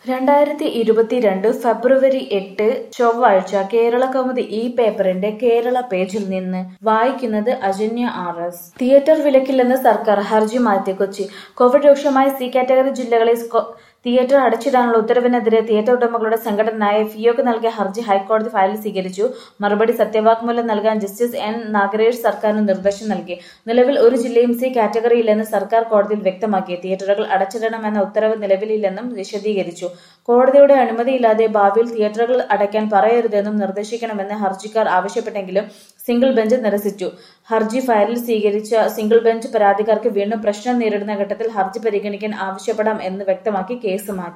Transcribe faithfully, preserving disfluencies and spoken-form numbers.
രണ്ടായിരത്തി ഇരുപത്തിരണ്ട് ഫെബ്രുവരി എട്ട് ചൊവ്വാഴ്ച കേരളകൗമുദി ഈ പേപ്പറിന്റെ കേരള പേജിൽ നിന്ന് വായിക്കുന്നത് അജന്യ ആർ എസ്. തിയേറ്റർ വിലക്കില്ലെന്ന് സർക്കാർ, ഹർജി മാറ്റി. കൊച്ചി: കോവിഡ് രൂക്ഷമായ സി കാറ്റഗറി ജില്ലകളിൽ സ്കോ- തിയേറ്റർ അടച്ചിടാനുള്ള ഉത്തരവിനെതിരെ തിയേറ്റർ ഉടമകളുടെ സംഘടനയായ ഫിയോക് നൽകിയ ഹർജി ഹൈക്കോടതി ഫയൽ സ്വീകരിച്ചു. മറുപടി സത്യവാങ്മൂലം നൽകാൻ ജസ്റ്റിസ് എൻ നാഗരേഷ് സർക്കാരിന് നിർദ്ദേശം നൽകി. നിലവിൽ ഒരു ജില്ലയും സി കാറ്റഗറിയില്ലെന്ന് സർക്കാർ കോടതിയിൽ വ്യക്തമാക്കി. തിയേറ്ററുകൾ അടച്ചിടണമെന്ന ഉത്തരവ് നിലവിലില്ലെന്നും വിശദീകരിച്ചു. കോടതിയുടെ അനുമതിയില്ലാതെ ഭാവിയിൽ തിയേറ്ററുകൾ അടയ്ക്കാൻ പറയരുതെന്നും നിർദ്ദേശിക്കണമെന്ന് ഹർജിക്കാർ ആവശ്യപ്പെട്ടെങ്കിലും സിംഗിൾ ബെഞ്ച് നിരസിച്ചു. ഹർജി ഫയലിൽ സ്വീകരിച്ച സിംഗിൾ ബെഞ്ച് പരാതിക്കാർക്ക് വീണ്ടും പ്രശ്നം നേരിടുന്ന ഘട്ടത്തിൽ ഹർജി പരിഗണിക്കാൻ ആവശ്യപ്പെടാം എന്ന് വ്യക്തമാക്കി കേസ് മാറ്റി.